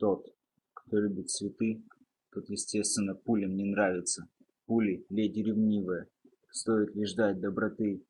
Тот, кто любит цветы, тот, естественно, пулям не нравится. Пули — леди ревнивая, стоит лишь ждать доброты.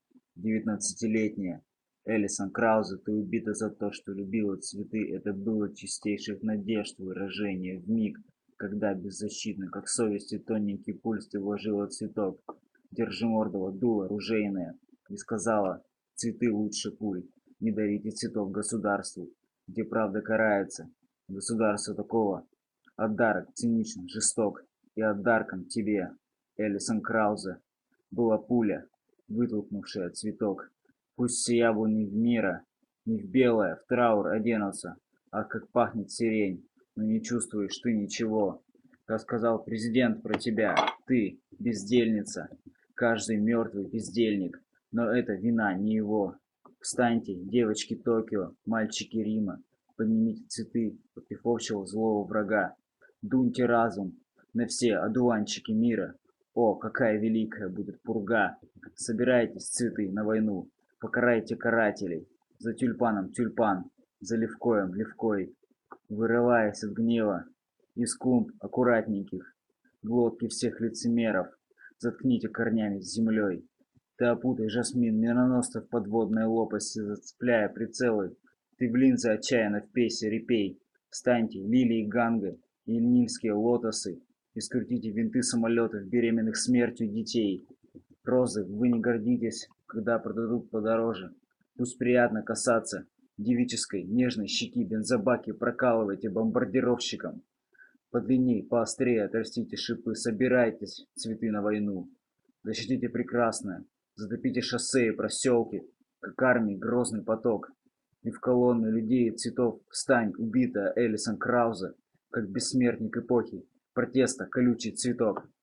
19-летняя Элисон Краузе, ты убита за то, что любила цветы. Это было чистейших надежд выражение в миг, когда беззащитно, как совести тоненький пульс, ты вложила цветок. Держи мордого дуло ружейное и сказала: цветы лучше пуль. Не дарите цветов государству, где правда карается. Государство такого отдарок циничен, жесток, и отдарком тебе, Элисон Краузе, была пуля, вытолкнувшая цветок. Пусть все яблони в мира не в белое, в траур оденутся, а как пахнет сирень, но не чувствуешь ты ничего. Как сказал президент про тебя, ты бездельница, каждый мертвый бездельник, но это вина не его. Встаньте, девочки Токио, мальчики Рима, поднимите цветы против общего злого врага. Дуньте разум на все одуванчики мира. О, какая великая будет пурга! Собирайтесь, цветы, на войну, покарайте карателей. За тюльпаном тюльпан, за левкоем левкой, вырываясь от гнева из клумб аккуратненьких, глотки всех лицемеров, заткните корнями с землей. Ты опутай жасмин миноносцев подводной лопасти, зацепляя прицелы. Ты в линзы отчаянно впейся, репей. Встаньте, лилии ганга и нильские лотосы, и скрутите винты самолетов, беременных смертью детей. Розы, вы не гордитесь, когда продадут подороже. Пусть приятно касаться девической, нежной щеки, бензобаки прокалывайте бомбардировщикам. Подлинней, поострее отрастите шипы, собирайтесь, цветы, на войну. Защитите прекрасное, затопите шоссе и проселки, как армии грозный поток. И в колонны людей и цветов встань, убитая Элисон Краузе, как бессмертник эпохи протеста колючий цветок.